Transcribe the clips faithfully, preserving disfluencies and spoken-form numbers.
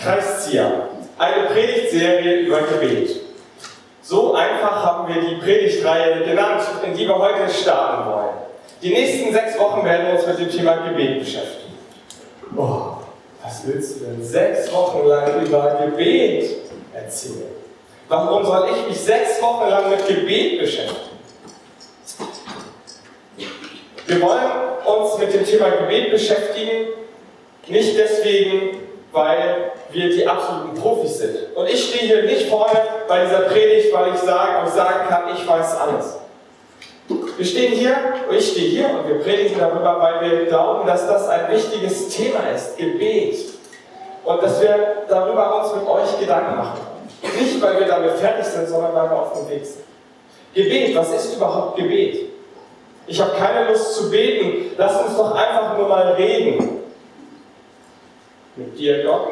Kreiszieher, eine Predigtserie über Gebet. So einfach haben wir die Predigtreihe genannt, in die wir heute starten wollen. Die nächsten sechs Wochen werden wir uns mit dem Thema Gebet beschäftigen. Oh, was willst du denn sechs Wochen lang über Gebet erzählen? Warum soll ich mich sechs Wochen lang mit Gebet beschäftigen? Wir wollen uns mit dem Thema Gebet beschäftigen, nicht deswegen, weil wir die absoluten Profis sind. Und ich stehe hier nicht vorne bei dieser Predigt, weil ich sage, ich sagen kann, ich weiß alles. Wir stehen hier, und ich stehe hier und wir predigen darüber, weil wir glauben, dass das ein wichtiges Thema ist, Gebet. Und dass wir darüber uns mit euch Gedanken machen. Nicht, weil wir damit fertig sind, sondern weil wir auf dem Weg sind. Gebet, was ist überhaupt Gebet? Ich habe keine Lust zu beten, lass uns doch einfach nur mal reden. Mit dir, Gott.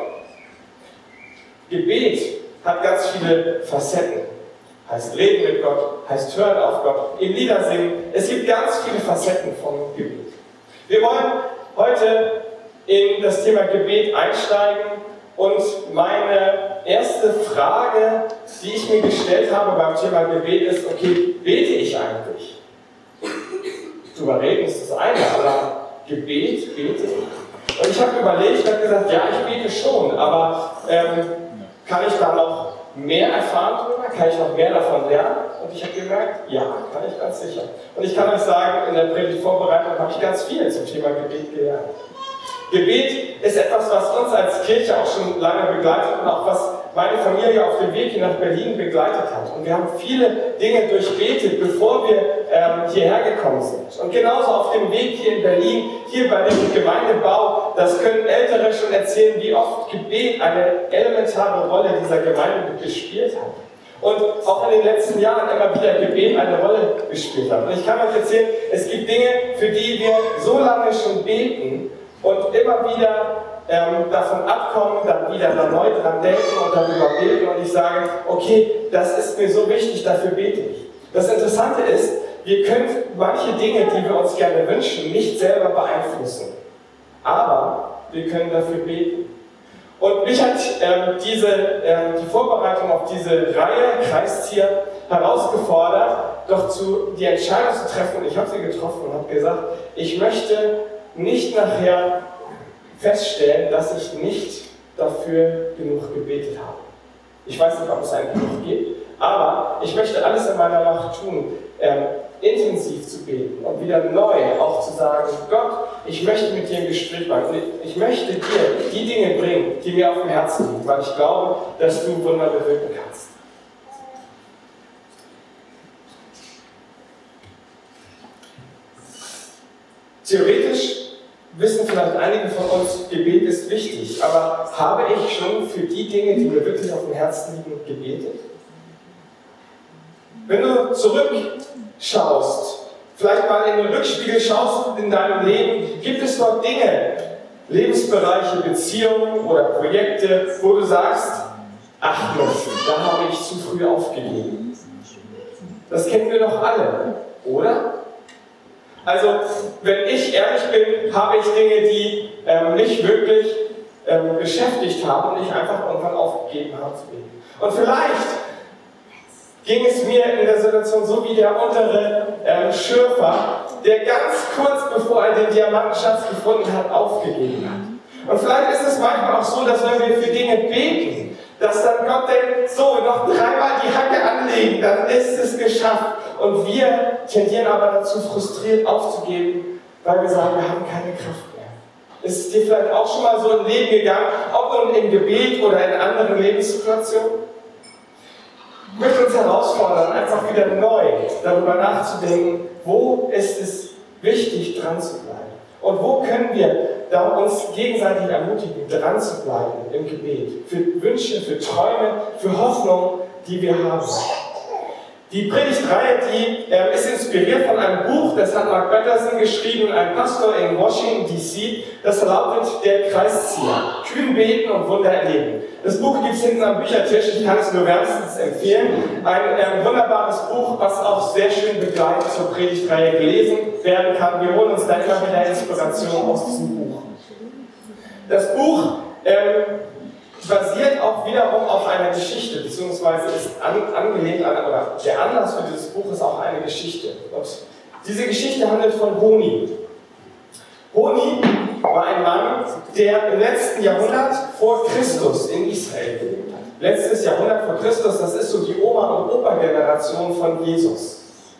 Gebet hat ganz viele Facetten. Heißt reden mit Gott, heißt hören auf Gott, ihm Lieder singen. Es gibt ganz viele Facetten vom Gebet. Wir wollen heute in das Thema Gebet einsteigen und meine erste Frage, die ich mir gestellt habe beim Thema Gebet ist, okay, bete ich eigentlich? Drüber reden ist das eine, aber Gebet, bete ich? Und ich habe überlegt, ich habe gesagt, ja, ich bete schon, aber ähm, kann ich da noch mehr erfahren darüber? Kann ich noch mehr davon lernen? Und ich habe gemerkt, ja, kann ich ganz sicher. Und ich kann euch sagen, in der Predigtvorbereitung habe ich ganz viel zum Thema Gebet gelernt. Gebet ist etwas, was uns als Kirche auch schon lange begleitet und auch was meine Familie auf dem Weg hier nach Berlin begleitet hat. Und wir haben viele Dinge durchbetet, bevor wir ähm, hierher gekommen sind. Und genauso auf dem Weg hier in Berlin, hier bei dem Gemeindebau, das können Ältere schon erzählen, wie oft Gebet eine elementare Rolle dieser Gemeinde gespielt hat. Und auch in den letzten Jahren immer wieder Gebet eine Rolle gespielt hat. Und ich kann euch erzählen, es gibt Dinge, für die wir so lange schon beten und immer wieder ähm, davon abkommen, dann wieder erneut dran denken und darüber beten und ich sage, okay, das ist mir so wichtig, dafür bete ich. Das Interessante ist, wir können manche Dinge, die wir uns gerne wünschen, nicht selber beeinflussen. Aber wir können dafür beten. Und mich hat ähm, diese, ähm, die Vorbereitung auf diese Reihe Kreiszieher herausgefordert, doch zu, die Entscheidung zu treffen. Ich habe sie getroffen und habe gesagt, ich möchte nicht nachher feststellen, dass ich nicht dafür genug gebetet habe. Ich weiß nicht, ob es einen genug gibt, aber ich möchte alles in meiner Macht tun, ähm, intensiv zu beten und wieder neu auch zu sagen, Gott, ich möchte mit dir ein Gespräch machen und ich möchte dir die Dinge bringen, die mir auf dem Herzen liegen, weil ich glaube, dass du Wunder bewirken kannst. Theoretisch wissen vielleicht einige von uns, Gebet ist wichtig, aber habe ich schon für die Dinge, die mir wirklich auf dem Herzen liegen, gebetet? Wenn du zurückschaust, vielleicht mal in den Rückspiegel schaust in deinem Leben, gibt es dort Dinge, Lebensbereiche, Beziehungen oder Projekte, wo du sagst, ach Mensch, da habe ich zu früh aufgegeben. Das kennen wir doch alle, oder? Also, wenn ich ehrlich bin, habe ich Dinge, die ähm, mich wirklich ähm, beschäftigt haben und ich einfach irgendwann aufgegeben habe zu beten. Und vielleicht ging es mir in der Situation so wie der untere ähm, Schürfer, der ganz kurz bevor er den Diamantenschatz gefunden hat, aufgegeben hat. Und vielleicht ist es manchmal auch so, dass wenn wir für Dinge beten, dass dann Gott denkt, so, noch dreimal die Hacke anlegen, dann ist es geschafft. Und wir tendieren aber dazu, frustriert aufzugeben, weil wir sagen, wir haben keine Kraft mehr. Ist es dir vielleicht auch schon mal so im Leben gegangen, ob nun im Gebet oder in anderen Lebenssituationen? Ich möchte uns herausfordern, einfach wieder neu darüber nachzudenken, wo ist es wichtig, dran zu bleiben. Und wo können wir da uns gegenseitig ermutigen, dran zu bleiben im Gebet. Für Wünsche, für Träume, für Hoffnung, die wir haben. Die Predigtreihe, die äh, ist inspiriert von einem Buch, das hat Mark Batterson geschrieben, ein Pastor in Washington D C, das lautet Der Kreiszieher. Kühn beten und Wunder erleben. Das Buch gibt es hinten am Büchertisch, ich kann es nur wärmstens empfehlen. Ein äh, wunderbares Buch, was auch sehr schön begleitet zur Predigtreihe gelesen werden kann. Wir holen uns da immer wieder Inspiration aus diesem Buch. Das Buch ähm, basiert auch wiederum auf einer Geschichte, beziehungsweise ist an, angelehnt an, oder der Anlass für dieses Buch ist auch eine Geschichte. Und diese Geschichte handelt von Honi. Honi war ein Mann, der im letzten Jahrhundert vor Christus in Israel gelebt hat. Letztes Jahrhundert vor Christus, das ist so die Oma- und Opa-Generation von Jesus.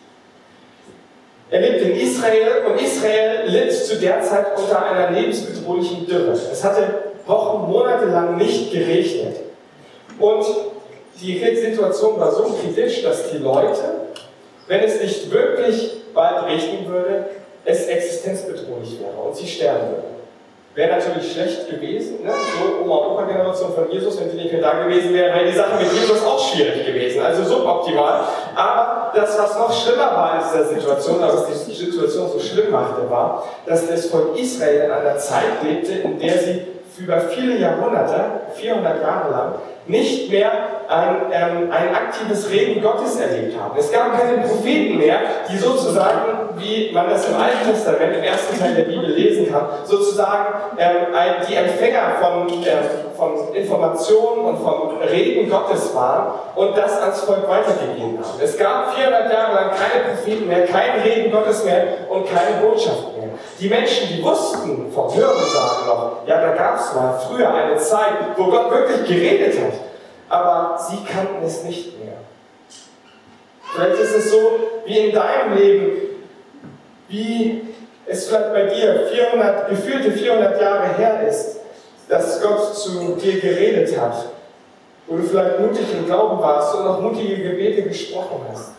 Er lebt in Israel und Israel litt zu der Zeit unter einer lebensbedrohlichen Dürre. Es hatte Wochen, Monate lang nicht geregnet. Und die Situation war so kritisch, dass die Leute, wenn es nicht wirklich bald regnen würde, es existenzbedrohlich wäre und sie sterben würden. Wäre natürlich schlecht gewesen, ne? So Oma- und Opa-Generation von Jesus, wenn sie nicht mehr da gewesen wäre, wäre die Sache mit Jesus auch schwierig gewesen, also suboptimal. Aber das, was noch schlimmer war in dieser Situation, also was die Situation so schlimm machte, war, dass das Volk Israel in einer Zeit lebte, in der sie über viele Jahrhunderte, vierhundert Jahre lang, nicht mehr ein, ähm, ein aktives Reden Gottes erlebt haben. Es gab keine Propheten mehr, die sozusagen, wie man das im Alten Testament, im ersten Teil der Bibel lesen kann, sozusagen ähm, die Empfänger von, äh, von Informationen und vom Reden Gottes waren und das ans Volk weitergegeben haben. Es gab vierhundert Jahre lang keine Propheten mehr, kein Reden Gottes mehr und keine Botschaft mehr. Die Menschen, die wussten vom Hörensagen noch, ja, da gab es mal früher eine Zeit, wo Gott wirklich geredet hat, aber sie kannten es nicht mehr. Vielleicht ist es so wie in deinem Leben, wie es vielleicht bei dir vierhundert, gefühlte vierhundert Jahre her ist, dass Gott zu dir geredet hat, wo du vielleicht mutig im Glauben warst und noch mutige Gebete gesprochen hast.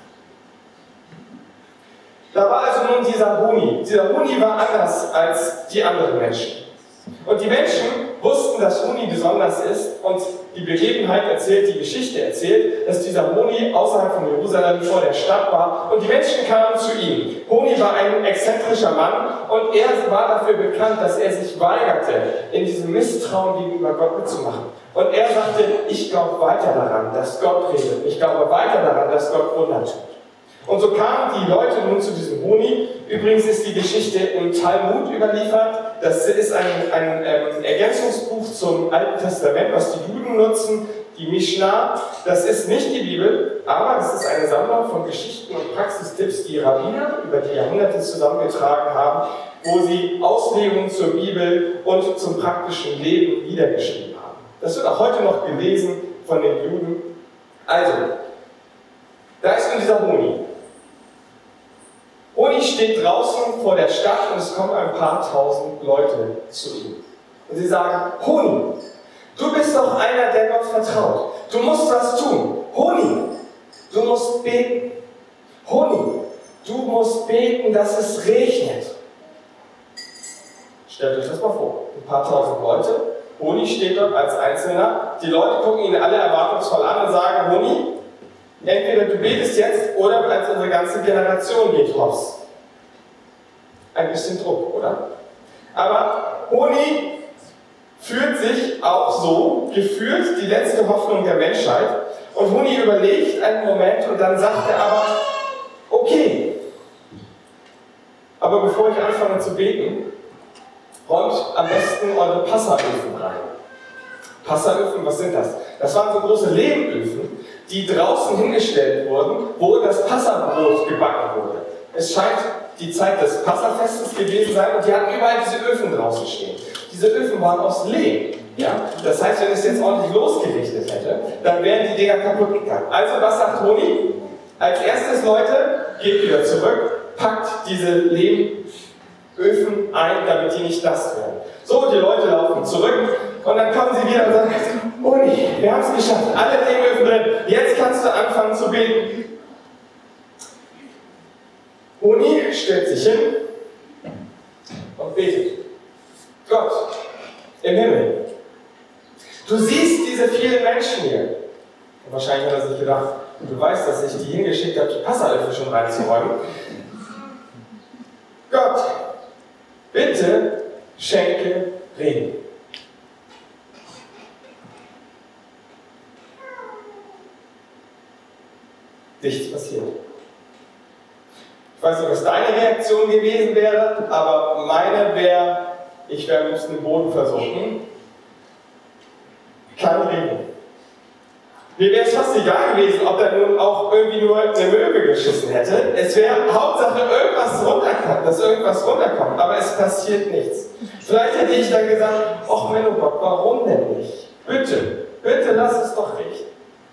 Da war also nun dieser Honi. Dieser Honi war anders als die anderen Menschen. Und die Menschen wussten, dass Honi besonders ist und die Begebenheit erzählt, die Geschichte erzählt, dass dieser Honi außerhalb von Jerusalem vor der Stadt war und die Menschen kamen zu ihm. Honi war ein exzentrischer Mann und er war dafür bekannt, dass er sich weigerte, in diesem Misstrauen gegenüber Gott mitzumachen. Und er sagte, ich glaube weiter daran, dass Gott redet. Ich glaube weiter daran, dass Gott Wunder tut. Und so kamen die Leute nun zu diesem Honi. Übrigens ist die Geschichte im Talmud überliefert. Das ist ein, ein ähm, Ergänzungsbuch zum Alten Testament, was die Juden nutzen. Die Mishnah, das ist nicht die Bibel, aber das ist eine Sammlung von Geschichten und Praxistipps, die Rabbiner über die Jahrhunderte zusammengetragen haben, wo sie Auslegungen zur Bibel und zum praktischen Leben niedergeschrieben haben. Das wird auch heute noch gelesen von den Juden. Also, da ist nun dieser Honi. Honi steht draußen vor der Stadt und es kommen ein paar tausend Leute zu ihm. Und sie sagen, Honi, du bist doch einer, der Gott vertraut. Du musst was tun. Honi, du musst beten. Honi, du musst beten, dass es regnet. Stellt euch das mal vor. Ein paar tausend Leute. Honi steht dort als Einzelner. Die Leute gucken ihn alle erwartungsvoll an und sagen, Honi, entweder du betest jetzt oder als unsere ganze Generation geht hops. Ein bisschen Druck, oder? Aber Honi fühlt sich auch so, gefühlt die letzte Hoffnung der Menschheit. Und Honi überlegt einen Moment und dann sagt er aber, okay, aber bevor ich anfange zu beten, räumt am besten eure Passaöfen rein. Passaöfen, was sind das? Das waren so große Lehmöfen, die draußen hingestellt wurden, wo das Passabrot gebacken wurde. Es scheint die Zeit des Passafestes gewesen sein und die hatten überall diese Öfen draußen stehen. Diese Öfen waren aus Lehm. Ja? Das heißt, wenn es jetzt ordentlich losgerichtet hätte, dann wären die Dinger kaputt gegangen. Also was sagt Honi? Als erstes, Leute, geht wieder zurück, packt diese Lehmöfen ein, damit die nicht nass werden. So, die Leute laufen zurück und dann kommen sie wieder und sagen, Honi, wir haben es geschafft, alle Lehmöfen drin, jetzt kannst du anfangen zu beten. Honi stellt sich hin und betet. Gott im Himmel, du siehst diese vielen Menschen hier. Und wahrscheinlich hat er sich gedacht, du weißt, dass ich die hingeschickt habe, die Passaöfen schon reinzuräumen. Gott, bitte schenke Regen. Nichts passiert. Ich weiß nicht, was deine Reaktion gewesen wäre, aber meine wäre, ich wäre am liebsten im Boden versunken. kein Regen. Mir wäre es fast egal gewesen, ob da nun auch irgendwie nur eine Möwe geschissen hätte. Es wäre Hauptsache irgendwas runterkommt, dass irgendwas runterkommt, aber es passiert nichts. Vielleicht hätte ich dann gesagt, ach Menno Gott, warum denn nicht? Bitte, bitte lass es doch regnen.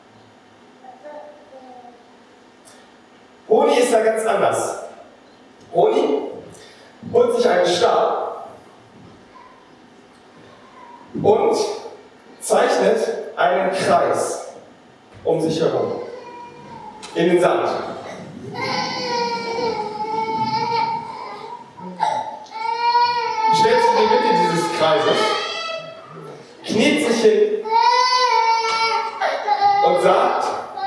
Honi ist da ganz anders. Honi holt sich einen Stab und zeichnet einen Kreis um sich herum. In den Sand. Stellt sich in die Mitte dieses Kreises, kniet sich hin und sagt,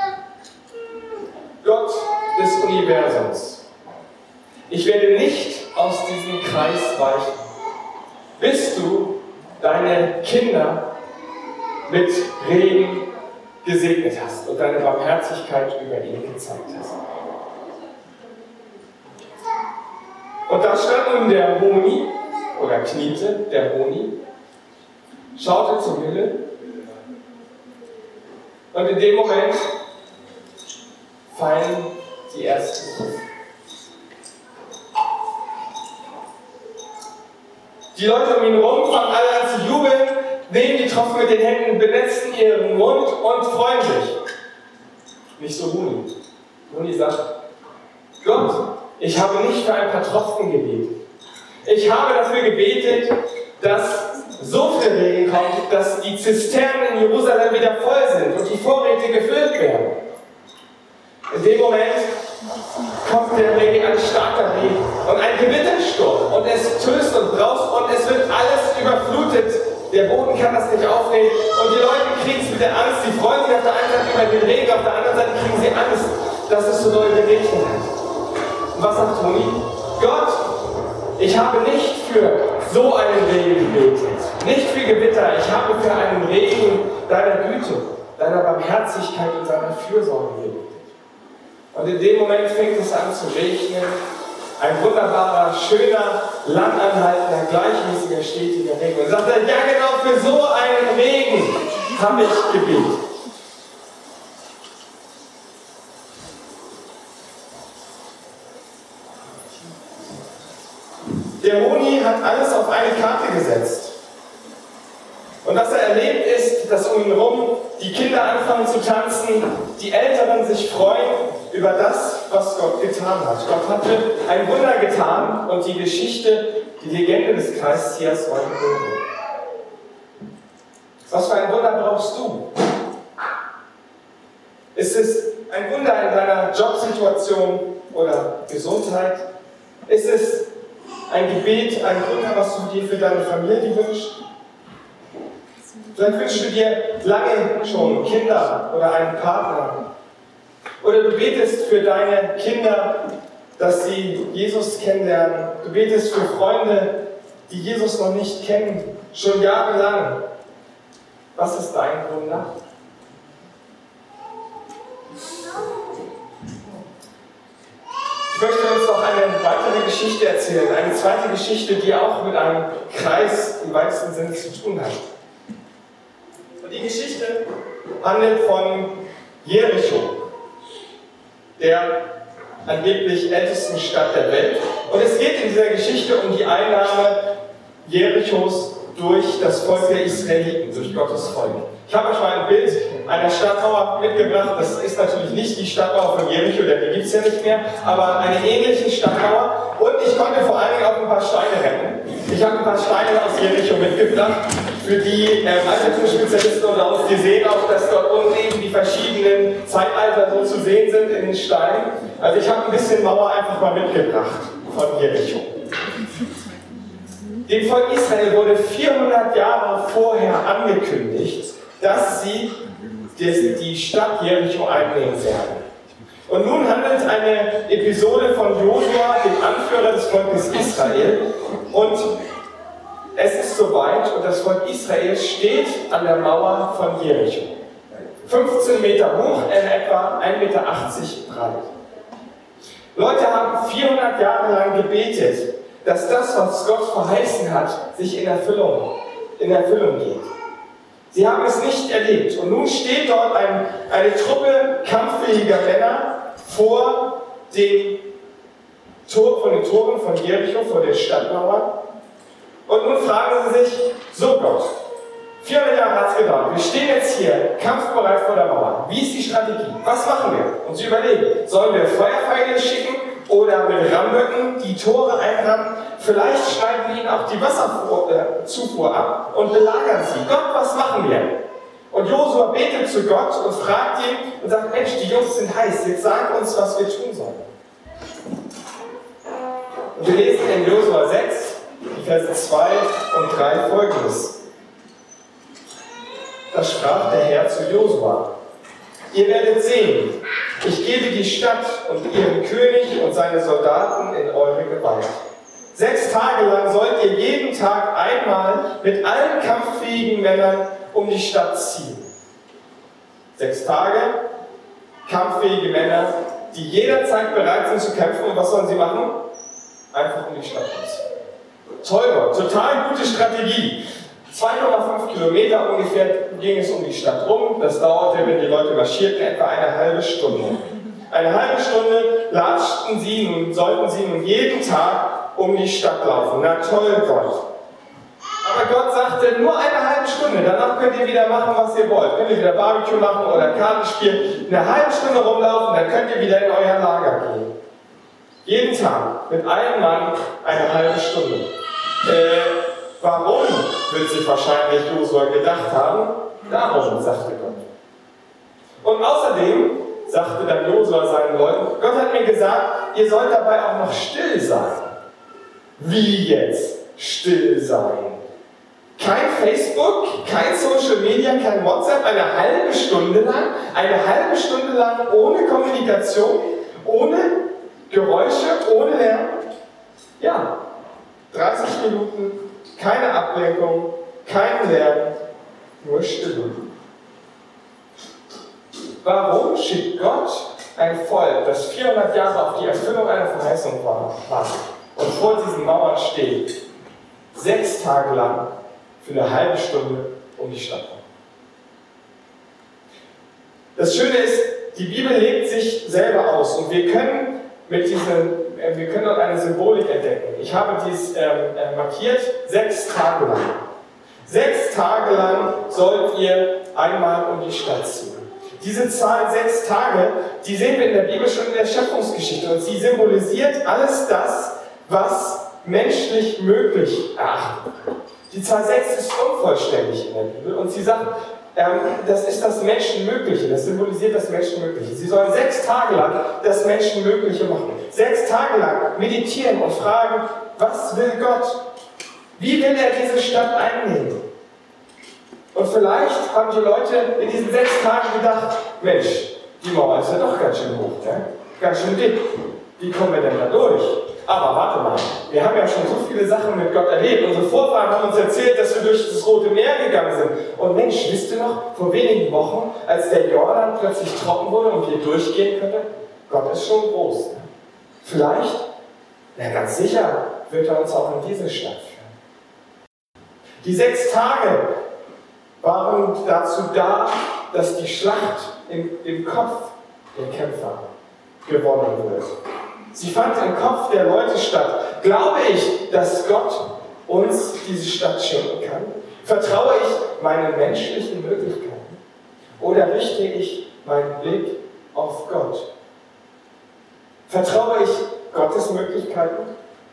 Gott des Universums, ich werde nicht aus diesem Kreis weichen, bis du deine Kinder mit Regen gesegnet hast und deine Barmherzigkeit über ihn gezeigt hast. Und da stand nun der Honi, oder kniete der Honi, schaute zum Himmel und in dem Moment fallen die ersten Tropfen. Die Leute um ihn herum fangen alle an zu jubeln, nehmen die Tropfen mit den Händen, benetzen ihren Mund und freuen sich. Nicht so Honi. Honi sagt, Gott, ich habe nicht für ein paar Tropfen gebetet. Ich habe dafür gebetet, dass so viel Regen kommt, dass die Zisternen in Jerusalem wieder voll sind und die Vorräte gefüllt werden. In dem Moment kommt der Regen, ein starker Regen und ein Gewittersturm und es töst und braust und es wird alles überflutet. Der Boden kann das nicht aufnehmen und die Leute kriegen es wieder Angst. Sie freuen sich auf der einen Seite über den Regen, auf der anderen Seite kriegen sie Angst, dass es so doll geregnet hat. Und was sagt Honi? Gott, ich habe nicht für so einen Regen gebetet, nicht für Gewitter, ich habe für einen Regen deiner Güte, deiner Barmherzigkeit und deiner Fürsorge gebetet. Und in dem Moment fängt es an zu regnen. Ein wunderbarer, schöner, langanhaltender, gleichmäßiger, stetiger Regen. Und sagt er, ja genau, für so einen Regen habe ich gebetet. Der Honi hat alles auf eine Karte gesetzt. Und was er erlebt ist, dass um ihn herum die Kinder anfangen zu tanzen, die Älteren sich freuen über das, was Gott getan hat. Gott hatte ein Wunder getan und die Geschichte, die Legende des Kreisziehers war geboren. Was für ein Wunder brauchst du? Ist es ein Wunder in deiner Jobsituation oder Gesundheit? Ist es ein Gebet, ein Wunder, was du dir für deine Familie wünschst? Vielleicht wünschst du dir lange schon Kinder oder einen Partner. Oder du betest für deine Kinder, dass sie Jesus kennenlernen. Du betest für Freunde, die Jesus noch nicht kennen, schon jahrelang. Was ist dein Wunder? Ich möchte uns noch eine weitere Geschichte erzählen, eine zweite Geschichte, die auch mit einem Kreis im weitesten Sinne zu tun hat. Und die Geschichte handelt von Jericho, der angeblich ältesten Stadt der Welt. Und es geht in dieser Geschichte um die Einnahme Jerichos durch das Volk der Israeliten, durch Gottes Volk. Ich habe euch mal ein Bild einer Stadtmauer mitgebracht. Das ist natürlich nicht die Stadtmauer von Jericho, denn die gibt es ja nicht mehr, aber eine ähnliche Stadtmauer. Und ich konnte vor allen Dingen auch ein paar Steine retten. Ich habe ein paar Steine aus Jericho mitgebracht, für die ähm, Altertumsspezialisten unter uns, die sehen auch, dass dort unten eben die verschiedenen Zeitalter so zu sehen sind in den Steinen. Also ich habe ein bisschen Mauer einfach mal mitgebracht von Jericho. Dem Volk Israel wurde vierhundert Jahre vorher angekündigt, dass sie die Stadt Jericho einnehmen werden. Und nun handelt eine Episode von Josua, dem Anführer des Volkes Israel. Und es ist soweit und das Volk Israel steht an der Mauer von Jericho. fünfzehn Meter hoch, in etwa ein Meter achtzig breit. Leute haben vierhundert Jahre lang gebetet, dass das, was Gott verheißen hat, sich in Erfüllung, in Erfüllung geht. Sie haben es nicht erlebt. Und nun steht dort ein, eine Truppe kampffähiger Männer vor den, Tor, von den Toren von Jericho, vor der Stadtmauer. Und nun fragen sie sich, so Gott, vierhundert Jahre hat es gedauert, wir stehen jetzt hier, kampfbereit vor der Mauer. Wie ist die Strategie? Was machen wir? Und sie überlegen, sollen wir Feuerpfeile schicken oder mit Rammböcken die Tore einrammen? Vielleicht schneiden wir ihnen auch die Wasserzufuhr ab und belagern sie. Gott, was machen wir? Und Josua betet zu Gott und fragt ihn und sagt, Mensch, die Jungs sind heiß, jetzt sag uns, was wir tun sollen. Und wir lesen in Josua sechs, die Verse zwei und drei folgendes. Da sprach der Herr zu Josua: Ihr werdet sehen, ich gebe die Stadt und ihren König und seine Soldaten in eure Gewalt. Sechs Tage lang sollt ihr jeden Tag einmal mit allen kampffähigen Männern um die Stadt ziehen. Sechs Tage, kampffähige Männer, die jederzeit bereit sind zu kämpfen. Und was sollen sie machen? Einfach um die Stadt ziehen. Toll, total gute Strategie. zwei Komma fünf Kilometer ungefähr ging es um die Stadt rum. Das dauerte, wenn die Leute marschierten, etwa eine halbe Stunde. Eine halbe Stunde latschten sie nun, sollten sie nun jeden Tag um die Stadt laufen. Na toll, Gott. Aber Gott sagte, nur eine halbe Stunde, danach könnt ihr wieder machen, was ihr wollt. Könnt ihr wieder Barbecue machen oder Karten spielen. Eine halbe Stunde rumlaufen, dann könnt ihr wieder in euer Lager gehen. Jeden Tag, mit einem Mann, eine halbe Stunde. Äh, warum, wird sich wahrscheinlich Josua gedacht haben? Darum, sagte Gott. Und außerdem sagte dann Josua seinen Leuten, Gott hat mir gesagt, ihr sollt dabei auch noch still sein. Wie jetzt still sein? Kein Facebook, kein Social Media, kein WhatsApp, eine halbe Stunde lang, eine halbe Stunde lang ohne Kommunikation, ohne Geräusche, ohne Lärm. Ja, dreißig Minuten, keine Ablenkung, kein Lärm, nur Stille. Warum schickt Gott ein Volk, das vierhundert Jahre auf die Erfüllung einer Verheißung war, und vor diesen Mauern steht, sechs Tage lang für eine halbe Stunde um die Stadt rum? Das Schöne ist, die Bibel legt sich selber aus und wir können mit diesen, äh, wir können dort eine Symbolik entdecken. Ich habe dies ähm, äh, markiert, sechs Tage lang. Sechs Tage lang sollt ihr einmal um die Stadt ziehen. Diese Zahl sechs Tage, die sehen wir in der Bibel schon in der Schöpfungsgeschichte und sie symbolisiert alles das, was menschlich möglich erachtet wird. Die Zahl sechs ist unvollständig in der Bibel und sie sagt, ähm, das ist das Menschenmögliche, das symbolisiert das Menschenmögliche. Sie sollen sechs Tage lang das Menschenmögliche machen. Sechs Tage lang meditieren und fragen, was will Gott? Wie will er diese Stadt einnehmen? Und vielleicht haben die Leute in diesen sechs Tagen gedacht, Mensch, die Mauer ist ja doch ganz schön hoch, ne? Ganz schön dick. Wie kommen wir denn da durch? Aber warte mal, wir haben ja schon so viele Sachen mit Gott erlebt. Unsere Vorfahren haben uns erzählt, dass wir durch das Rote Meer gegangen sind. Und Mensch, wisst ihr noch, vor wenigen Wochen, als der Jordan plötzlich trocken wurde und wir durchgehen können? Gott ist schon groß. Ne? Vielleicht, ja ganz sicher, wird er uns auch in diese Stadt führen. Die sechs Tage waren dazu da, dass die Schlacht im, im Kopf der Kämpfer gewonnen wird. Sie fand im Kopf der Leute statt. Glaube ich, dass Gott uns diese Stadt schenken kann? Vertraue ich meinen menschlichen Möglichkeiten? Oder richte ich meinen Blick auf Gott? Vertraue ich Gottes Möglichkeiten?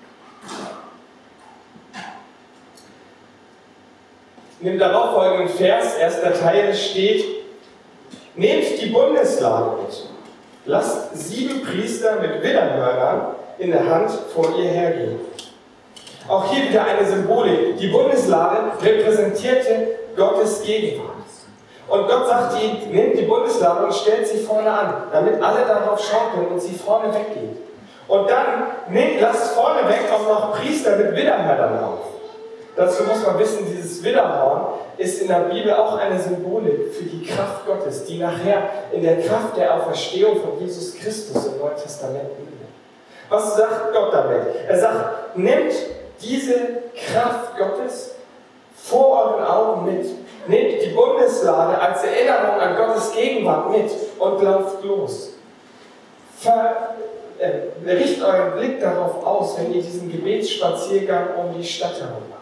In dem darauffolgenden Vers, erster Teil, steht: Nehmt die Bundeslade mit. Lasst sieben Priester mit Widderhörnern in der Hand vor ihr hergehen. Auch hier wieder eine Symbolik. Die Bundeslade repräsentierte Gottes Gegenwart. Und Gott sagt ihnen, nehmt die Bundeslade und stellt sie vorne an, damit alle darauf schauen können und sie vorne weggeht. Und dann nehmt, lasst vorne weg auch noch Priester mit Widderhörnern auf. Dazu muss man wissen, dieses Widderhorn ist in der Bibel auch eine Symbolik für die Kraft Gottes, die nachher in der Kraft der Auferstehung von Jesus Christus im Neuen Testament liegt. Was sagt Gott damit? Er sagt, nehmt diese Kraft Gottes vor euren Augen mit. Nehmt die Bundeslade als Erinnerung an Gottes Gegenwart mit und lauft los. Ver, äh, richtet euren Blick darauf aus, wenn ihr diesen Gebetsspaziergang um die Stadt herum macht.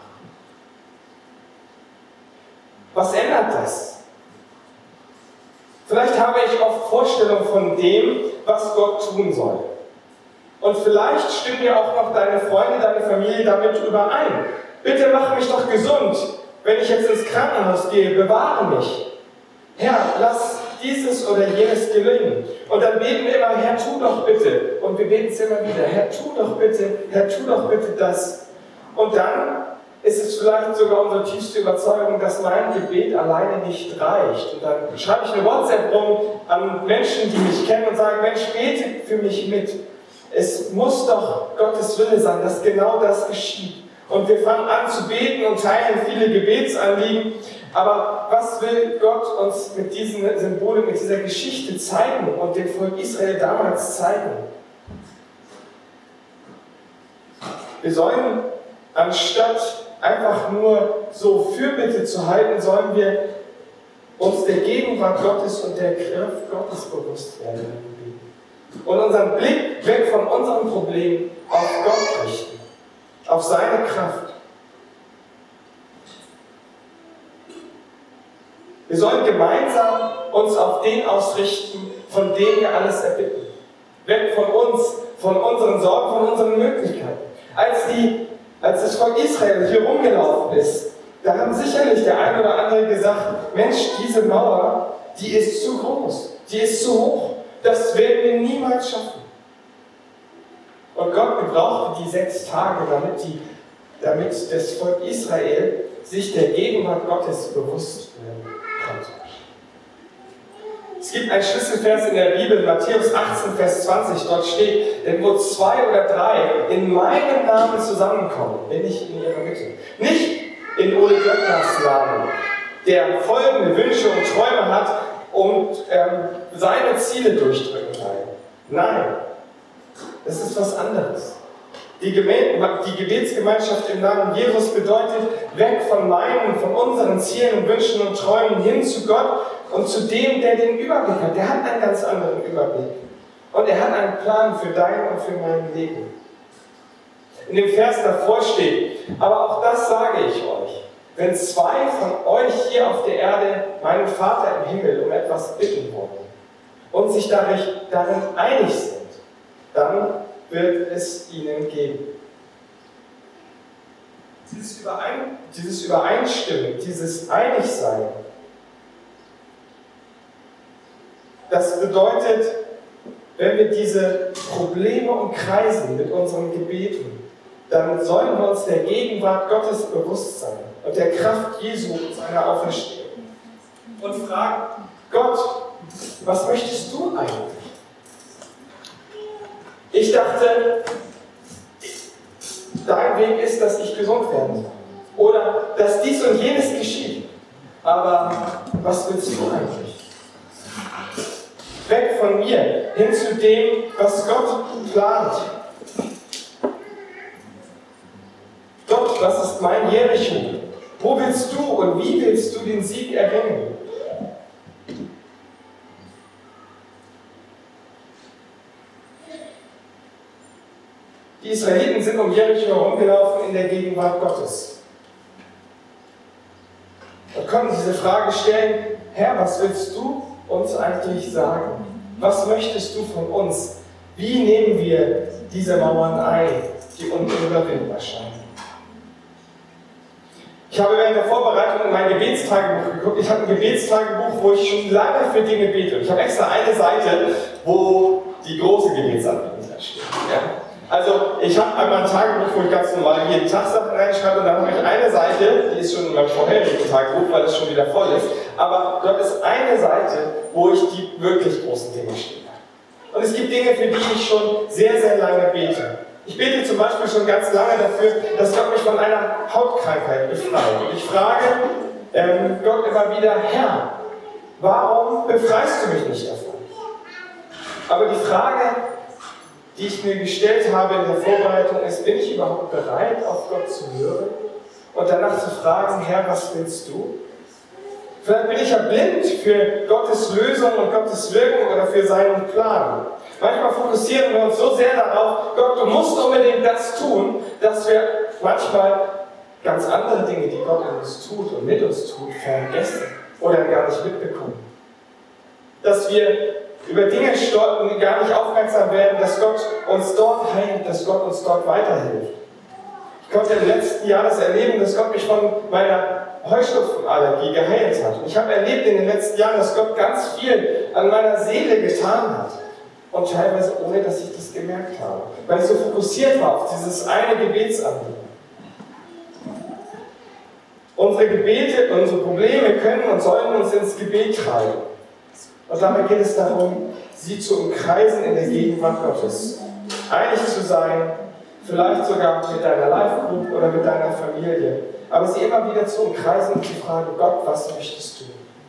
Was ändert das? Vielleicht habe ich oft Vorstellungen von dem, was Gott tun soll. Und vielleicht stimmen ja auch noch deine Freunde, deine Familie damit überein. Bitte mach mich doch gesund, wenn ich jetzt ins Krankenhaus gehe, bewahre mich. Herr, lass dieses oder jenes gelingen. Und dann beten wir immer, Herr, tu doch bitte. Und wir beten es immer wieder, Herr, tu doch bitte, Herr, tu doch bitte das. Und dann ist es vielleicht sogar unsere tiefste Überzeugung, dass mein Gebet alleine nicht reicht. Und dann schreibe ich eine WhatsApp rum an Menschen, die mich kennen und sage, Mensch, bete für mich mit. Es muss doch Gottes Wille sein, dass genau das geschieht. Und wir fangen an zu beten und teilen viele Gebetsanliegen. Aber was will Gott uns mit diesen Symbolen, mit dieser Geschichte zeigen und dem Volk Israel damals zeigen? Wir sollen, anstatt einfach nur so Fürbitte zu halten, sollen wir uns der Gegenwart Gottes und der Kraft Gottes bewusst werden. Und unseren Blick weg von unseren Problemen auf Gott richten, auf seine Kraft. Wir sollen gemeinsam uns auf den ausrichten, von dem wir alles erbitten. Weg von uns, von unseren Sorgen, von unseren Möglichkeiten. Als, die, als das Volk Israel hier rumgelaufen ist, da haben sicherlich der eine oder andere gesagt, Mensch, diese Mauer, die ist zu groß, die ist zu hoch. Das werden wir niemals schaffen. Und Gott gebrauchte die sechs Tage, damit, die, damit das Volk Israel sich der Gegenwart Gottes bewusst werden konnte. Es gibt einen Schlüsselvers in der Bibel, Matthäus achtzehn, Vers zwanzig, dort steht, denn wo zwei oder drei in meinem Namen zusammenkommen, bin ich in ihrer Mitte. Nicht in Ole Glöckners Namen, der folgende Wünsche und Träume hat, und ähm, seine Ziele durchdrücken will. Nein, das ist was anderes. Die, Geme- die Gebetsgemeinschaft im Namen Jesus bedeutet, weg von meinen, von unseren Zielen und Wünschen und Träumen hin zu Gott und zu dem, der den Überblick hat. Der hat einen ganz anderen Überblick. Und er hat einen Plan für dein und für mein Leben. In dem Vers davor steht, aber auch das sage ich euch. Wenn zwei von euch hier auf der Erde meinen Vater im Himmel um etwas bitten wollen und sich darin, darin einig sind, dann wird es ihnen geben. Dieses, Überein, dieses Übereinstimmen, dieses Einigsein, das bedeutet, wenn wir diese Probleme umkreisen mit unseren Gebeten, dann sollen wir uns der Gegenwart Gottes bewusst sein und der Kraft Jesu und seiner Auferstehung. Und fragen, Gott, was möchtest du eigentlich? Ich dachte, dein Weg ist, dass ich gesund werde. Oder dass dies und jenes geschieht. Aber was willst du eigentlich? Weg von mir, hin zu dem, was Gott plant. Gott, was ist mein Jericho? Wo willst du und wie willst du den Sieg erringen? Die Israeliten sind um Jericho herumgelaufen in der Gegenwart Gottes. Und konnten diese Frage stellen, Herr, was willst du uns eigentlich sagen? Was möchtest du von uns? Wie nehmen wir diese Mauern ein, die unüberwindbar scheinen? Ich habe während der Vorbereitung in mein Gebetstagebuch geguckt. Ich habe ein Gebetstagebuch, wo ich schon lange für Dinge bete. Ich habe extra eine Seite, wo die große Gebetsanliegen steht. Ja? Also ich habe einmal ein Tagebuch, wo ich ganz normal jeden Tag Sachen reinschreibe und dann habe ich eine Seite, die ist schon in meinem vorherigen Tagebuch, weil es schon wieder voll ist, aber dort ist eine Seite, wo ich die wirklich großen Dinge stehen habe. Und es gibt Dinge, für die ich schon sehr, sehr lange bete. Ich bete zum Beispiel schon ganz lange dafür, dass Gott mich von einer Hautkrankheit befreit. Und ich frage ähm, Gott immer wieder, Herr, warum befreist du mich nicht davon? Aber die Frage, die ich mir gestellt habe in der Vorbereitung, ist, bin ich überhaupt bereit, auf Gott zu hören und danach zu fragen, Herr, was willst du? Vielleicht bin ich ja blind für Gottes Lösung und Gottes Wirkung oder für seinen Plan. Manchmal fokussieren wir uns so sehr darauf, Gott, du musst unbedingt das tun, dass wir manchmal ganz andere Dinge, die Gott in uns tut und mit uns tut, vergessen oder gar nicht mitbekommen. Dass wir über Dinge stolpern und gar nicht aufmerksam werden, dass Gott uns dort heilt, dass Gott uns dort weiterhilft. Ich konnte im letzten Jahr das erleben, dass Gott mich von meiner Heuschnupfenallergie geheilt hat. Und ich habe erlebt in den letzten Jahren, dass Gott ganz viel an meiner Seele getan hat. Und teilweise ohne, dass ich das gemerkt habe. Weil ich so fokussiert war auf dieses eine Gebetsanliegen. Unsere Gebete, unsere Probleme können und sollen uns ins Gebet treiben. Und dabei geht es darum, sie zu umkreisen in der Gegenwart Gottes. Einig zu sein, vielleicht sogar mit deiner Live-Group oder mit deiner Familie. Aber sie immer wieder zu umkreisen und zu fragen, Gott, was möchtest du?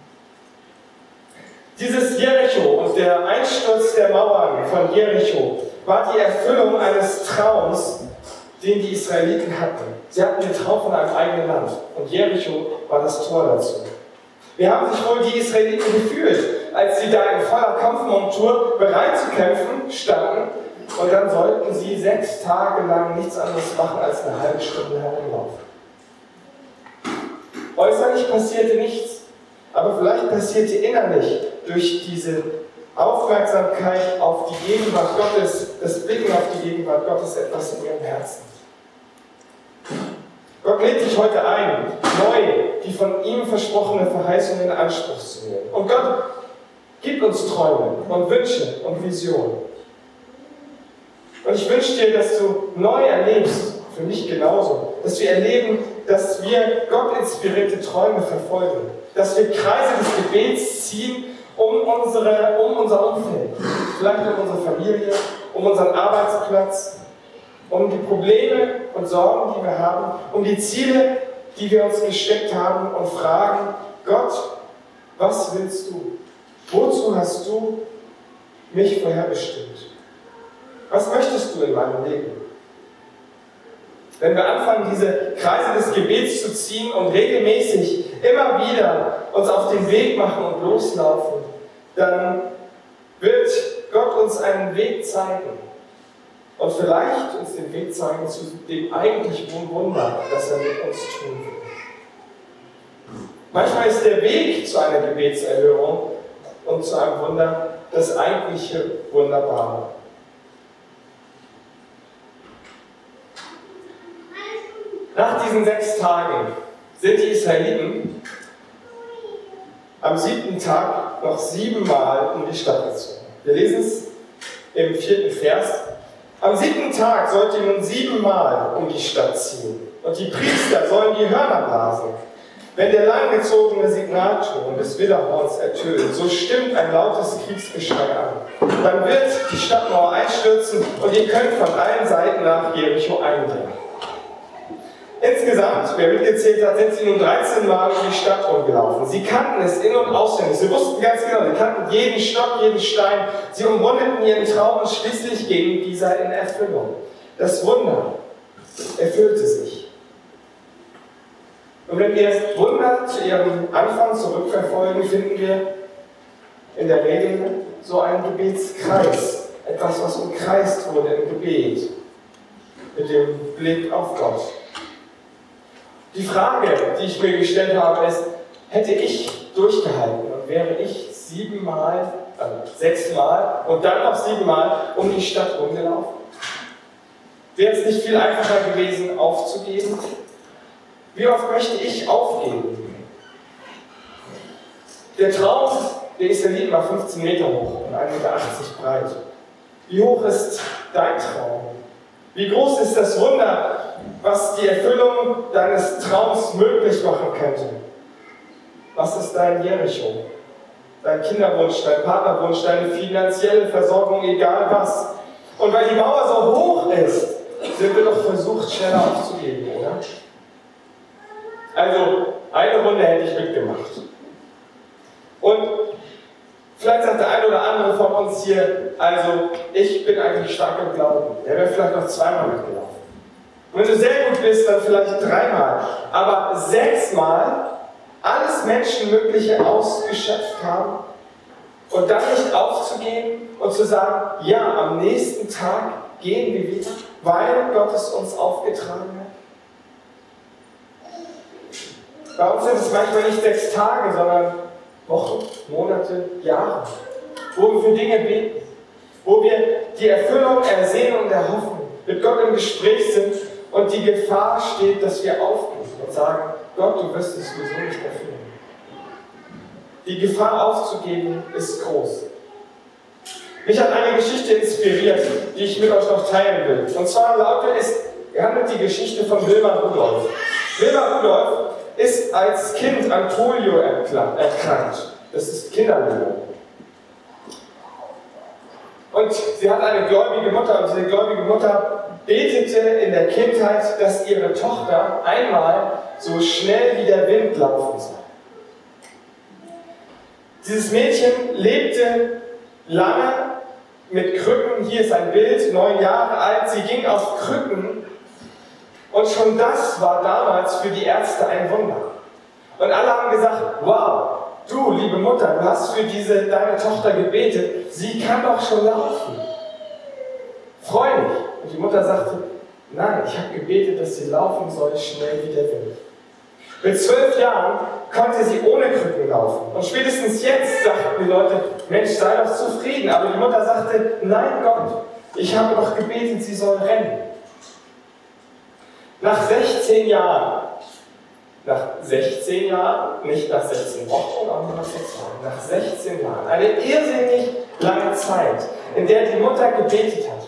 Dieses Jericho und der Einsturz der Mauern von Jericho war die Erfüllung eines Traums, den die Israeliten hatten. Sie hatten den Traum von einem eigenen Land und Jericho war das Tor dazu. Wie haben sich wohl die Israeliten gefühlt, als sie da in voller Kampfmontur bereit zu kämpfen standen und dann sollten sie sechs Tage lang nichts anderes machen als eine halbe Stunde herumlaufen. Äußerlich passierte nichts, aber vielleicht passierte innerlich durch diese Aufmerksamkeit auf die Gegenwart Gottes, das Blicken auf die Gegenwart Gottes etwas in ihrem Herzen. Gott lädt dich heute ein, neu die von ihm versprochene Verheißung in Anspruch zu nehmen. Und Gott gibt uns Träume und Wünsche und Visionen. Und ich wünsche dir, dass du neu erlebst, für mich genauso, dass wir erleben, dass wir Gott inspirierte Träume verfolgen, dass wir Kreise des Gebets ziehen um, unsere, um unser Umfeld, vielleicht um unsere Familie, um unseren Arbeitsplatz, um die Probleme und Sorgen, die wir haben, um die Ziele, die wir uns gesteckt haben und fragen, Gott, was willst du? Wozu hast du mich vorherbestimmt? Was möchtest du in meinem Leben? Wenn wir anfangen, diese Kreise des Gebets zu ziehen und regelmäßig immer wieder uns auf den Weg machen und loslaufen, dann wird Gott uns einen Weg zeigen. Und vielleicht uns den Weg zeigen zu dem eigentlichen Wunder, das er mit uns tun will. Manchmal ist der Weg zu einer Gebetserhörung und zu einem Wunder das eigentliche Wunderbare. Nach diesen sechs Tagen sind die Israeliten am siebten Tag noch siebenmal um die Stadt gezogen. Wir lesen es im vierten Vers. Am siebten Tag sollt ihr nun siebenmal um die Stadt ziehen. Und die Priester sollen die Hörner blasen. Wenn der langgezogene Signalton des Widderhorns ertönt, so stimmt ein lautes Kriegsgeschrei an. Dann wird die Stadtmauer einstürzen und ihr könnt von allen Seiten nach Jericho eindringen. Insgesamt, wer mitgezählt hat, sind sie nun dreizehn Mal um die Stadt rumgelaufen. Sie kannten es in- und auswendig. Sie wussten ganz genau, sie kannten jeden Stock, jeden Stein. Sie umrundeten ihren Traum und schließlich ging dieser in Erfüllung. Das Wunder erfüllte sich. Und wenn wir Wunder zu ihrem Anfang zurückverfolgen, finden wir in der Regel so einen Gebetskreis. Etwas, was umkreist wurde im Gebet. Mit dem Blick auf Gott. Die Frage, die ich mir gestellt habe, ist, hätte ich durchgehalten und wäre ich siebenmal, also sechsmal und dann noch siebenmal um die Stadt rumgelaufen? Wäre es nicht viel einfacher gewesen, aufzugeben? Wie oft möchte ich aufgeben? Der Traum der Israeliten war fünfzehn Meter hoch und ein Meter achtzig breit. Wie hoch ist dein Traum? Wie groß ist das Wunder, was die Erfüllung deines Traums möglich machen könnte? Was ist dein Jericho? Dein Kinderwunsch, dein Partnerwunsch, deine finanzielle Versorgung, egal was. Und weil die Mauer so hoch ist, sind wir doch versucht, schneller aufzugeben, oder? Also, eine Runde hätte ich mitgemacht. Und vielleicht sagt der eine oder andere von uns hier, also, ich bin eigentlich stark im Glauben. Der wäre vielleicht noch zweimal mitgelaufen. Und wenn du sehr gut bist, dann vielleicht dreimal. Aber sechsmal, alles Menschenmögliche ausgeschöpft haben und dann nicht aufzugeben und zu sagen, ja, am nächsten Tag gehen wir wieder, weil Gott es uns aufgetragen hat. Bei uns sind es manchmal nicht sechs Tage, sondern Wochen, Monate, Jahre, wo wir für Dinge beten, wo wir die Erfüllung ersehen und erhoffen, mit Gott im Gespräch sind und die Gefahr steht, dass wir aufgeben und sagen, Gott, du wirst es sowieso nicht erfüllen. Die Gefahr aufzugeben ist groß. Mich hat eine Geschichte inspiriert, die ich mit euch noch teilen will. Und zwar lautet es, handelt die Geschichte von Wilma Rudolph. Wilma Rudolph ist als Kind an Polio erkrankt. Das ist Kinderlähmung. Und sie hat eine gläubige Mutter und diese gläubige Mutter betete in der Kindheit, dass ihre Tochter einmal so schnell wie der Wind laufen soll. Dieses Mädchen lebte lange mit Krücken. Hier ist ein Bild, neun Jahre alt. Sie ging auf Krücken. Und schon das war damals für die Ärzte ein Wunder. Und alle haben gesagt, wow, du, liebe Mutter, du hast für diese, deine Tochter gebetet, sie kann doch schon laufen. Freu dich. Und die Mutter sagte, nein, ich habe gebetet, dass sie laufen soll, schnell wie der Wind. Mit zwölf Jahren konnte sie ohne Krücken laufen. Und spätestens jetzt sagten die Leute, Mensch, sei doch zufrieden. Aber die Mutter sagte, nein Gott, ich habe doch gebetet, sie soll rennen. Nach sechzehn Jahren, nach sechzehn Jahren, nicht nach sechzehn Wochen, sondern nach sechzehn Jahren, nach sechzehn Jahren, eine irrsinnig lange Zeit, in der die Mutter gebetet hat,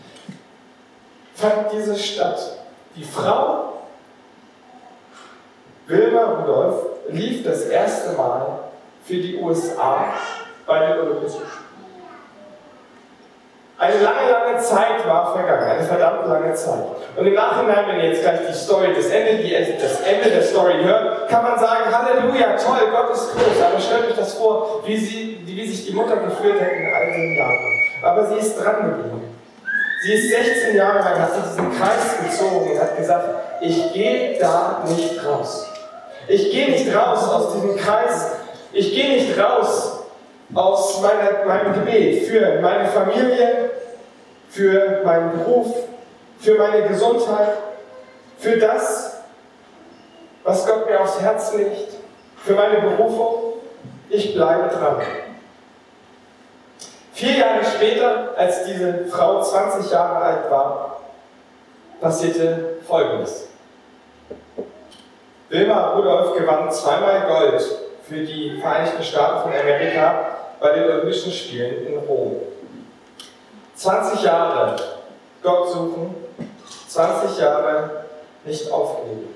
fand diese statt. Die Frau Wilma Rudolph lief das erste Mal für die U S A bei den Olympischen Spielen. Eine lange, lange Zeit war vergangen, eine verdammt lange Zeit. Und im Nachhinein, wenn ihr jetzt gleich die Story, das Ende, die, das Ende der Story hört, kann man sagen, Halleluja, toll, Gott ist groß. Aber stellt euch das vor, wie, sie, wie sich die Mutter gefühlt hat in all den Jahren. Aber sie ist dran geblieben. Sie ist sechzehn Jahre lang, hat sie diesen Kreis gezogen und hat gesagt, ich gehe da nicht raus. Ich gehe nicht raus aus diesem Kreis, ich gehe nicht raus aus meiner, meinem Gebet für meine Familie, für meinen Beruf, für meine Gesundheit, für das, was Gott mir aufs Herz legt, für meine Berufung. Ich bleibe dran. Vier Jahre später, als diese Frau zwanzig Jahre alt war, passierte Folgendes. Wilma Rudolph gewann zweimal Gold für die Vereinigten Staaten von Amerika bei den Olympischen Spielen in Rom. zwanzig Jahre Gott suchen, zwanzig Jahre nicht aufgeben.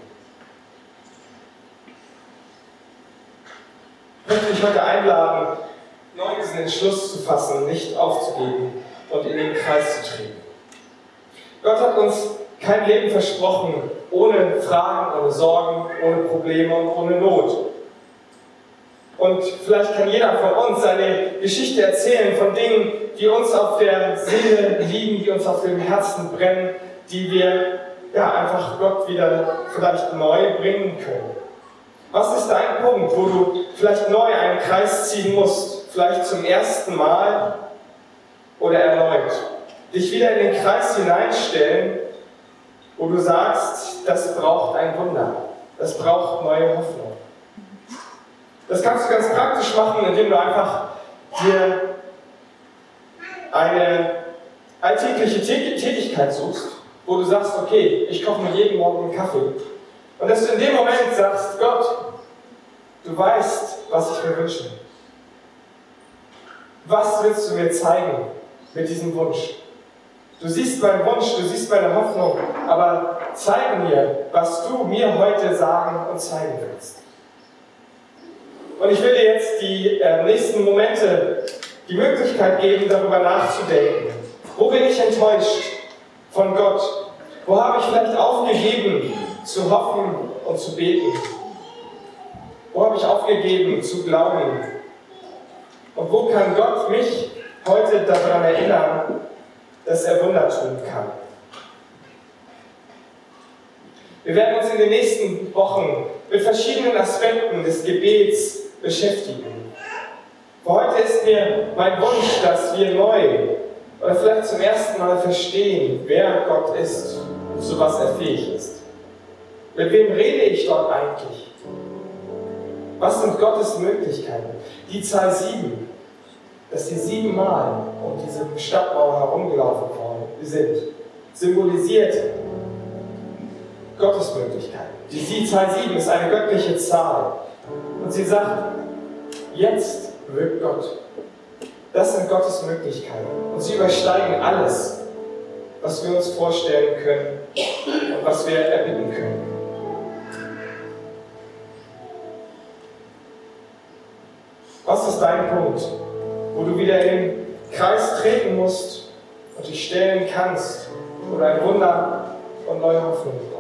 Ich möchte dich heute einladen, neu diesen Entschluss zu fassen, nicht aufzugeben und in den Kreis zu treten. Gott hat uns kein Leben versprochen, ohne Fragen, ohne Sorgen, ohne Probleme und ohne Not. Und vielleicht kann jeder von uns seine Geschichte erzählen von Dingen, die uns auf der Seele liegen, die uns auf dem Herzen brennen, die wir ja, einfach Gott wieder vielleicht neu bringen können. Was ist dein Punkt, wo du vielleicht neu einen Kreis ziehen musst, vielleicht zum ersten Mal oder erneut? Dich wieder in den Kreis hineinstellen, wo du sagst, das braucht ein Wunder, das braucht neue Hoffnung. Das kannst du ganz praktisch machen, indem du einfach dir eine alltägliche Tätigkeit suchst, wo du sagst, okay, ich koche mir jeden Morgen einen Kaffee. Und dass du in dem Moment sagst, Gott, du weißt, was ich mir wünsche. Was willst du mir zeigen mit diesem Wunsch? Du siehst meinen Wunsch, du siehst meine Hoffnung, aber zeige mir, was du mir heute sagen und zeigen willst. Und ich will dir jetzt die äh, nächsten Momente die Möglichkeit geben, darüber nachzudenken. Wo bin ich enttäuscht von Gott? Wo habe ich vielleicht aufgegeben, zu hoffen und zu beten? Wo habe ich aufgegeben, zu glauben? Und wo kann Gott mich heute daran erinnern, dass er Wunder tun kann? Wir werden uns in den nächsten Wochen mit verschiedenen Aspekten des Gebets beschäftigen. Für heute ist mir mein Wunsch, dass wir neu oder vielleicht zum ersten Mal verstehen, wer Gott ist und zu was er fähig ist. Mit wem rede ich dort eigentlich? Was sind Gottes Möglichkeiten? Die Zahl sieben, dass sie siebenmal um diese Stadtmauer herumgelaufen sind, symbolisiert Gottes Möglichkeiten. Die Zahl sieben ist eine göttliche Zahl. Und sie sagt, jetzt wirkt Gott. Das sind Gottes Möglichkeiten. Und sie übersteigen alles, was wir uns vorstellen können und was wir erbitten können. Was ist dein Punkt, wo du wieder in den Kreis treten musst und dich stellen kannst, oder ein Wunder und neue Hoffnung bekommst?